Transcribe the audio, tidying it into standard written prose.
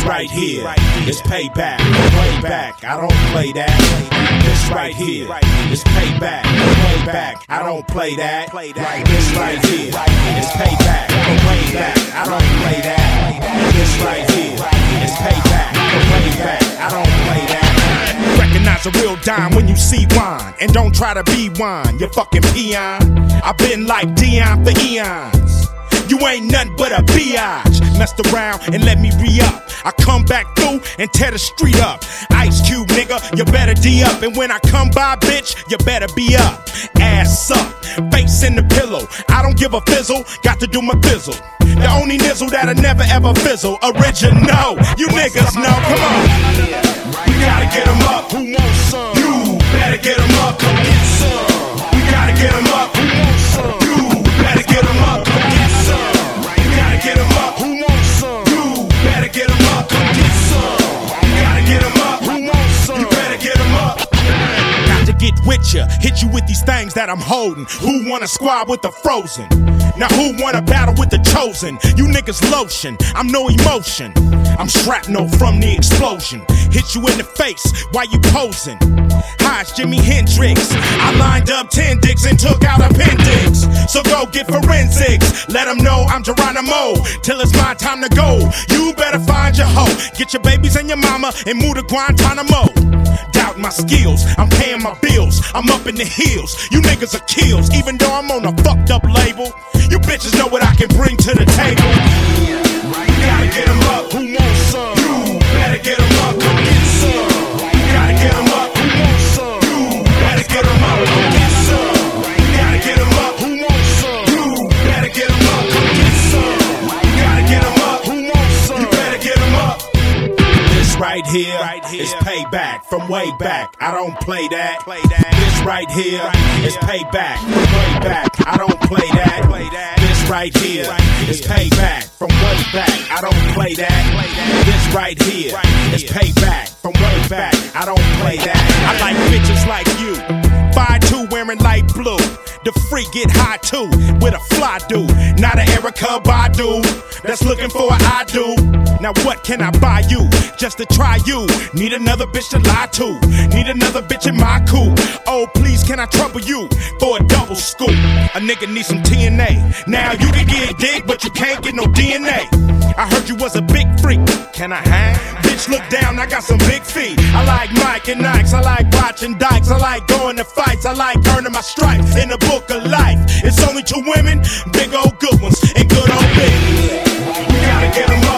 right here is payback. Way back, I don't play that. This right here is payback. Way back, I don't play that. This right here is payback. Way back, I don't play that. This right here is payback. Way back, I don't play that. Recognize a real dime when you see wine, and don't try to be wine, you fucking peon. I've been like Dion for eons. You ain't nothing but a biatch. Messed around and let me re-up. I come back through and tear the street up. Ice Cube, nigga, you better D up. And when I come by, bitch, you better be up. Ass up, face in the pillow. I don't give a fizzle, got to do my fizzle. The only nizzle that'll never ever fizzle. Original, you niggas know, come on. We gotta get 'em up. Who wants some? You better get 'em up. Come get some. We gotta get 'em up. Who wants some? You better get 'em up. Come get some. We gotta get 'em up. Who wants some? You better get 'em up. Come get some. We gotta get 'em up. Who wants some? You better get 'em up. Got to get with ya, hit you with these things that I'm holding. Who wanna squad with the frozen? Now who wanna battle with the chosen? You niggas lotion, I'm no emotion. I'm shrapnel from the explosion. Hit you in the face while you posing. Hi, it's Jimi Hendrix. I lined up 10 dicks and took out appendix. So go get forensics. Let them know I'm Geronimo. Till it's my time to go. You better find your hoe. Get your babies and your mama and move to Guantanamo. Doubt my skills, I'm paying my bills. I'm up in the hills. You niggas are kills, even though I'm on a fucked up label. You bitches know what I can bring to the table. You gotta get 'em up. Who wants some? You better get 'em up. Come get some. You gotta get 'em up. Who wants some? You better get 'em up. Come get some. You gotta get 'em up. Who wants some? You better get 'em up. Come get some. You gotta get 'em up. Who wants some? You better get 'em up. This right here is payback from way back. I don't play that. This right here is payback from way back. I don't play that. This right here is payback from way back. I don't play that. This right here is payback from way back. I don't play that. I like bitches like you. 5'2" wearing light blue. The freak get high too with a fly dude. Not an Erykah Badu that's looking for an I do. Now what can I buy you just to try you? Need another bitch to lie to. Need another bitch in my coupe. Oh please, can I trouble you for a double scoop? A nigga need some TNA. Now you can get dick, but you can't get no DNA. I heard you was a big freak. Can I hang? Bitch, look down, I got some big feet. I like Mike and Nikes, I like watching dykes, I like going to fights, I like earning my stripes in the book of life. It's only 2 women, big old good ones, and good old big. We gotta get 'em up.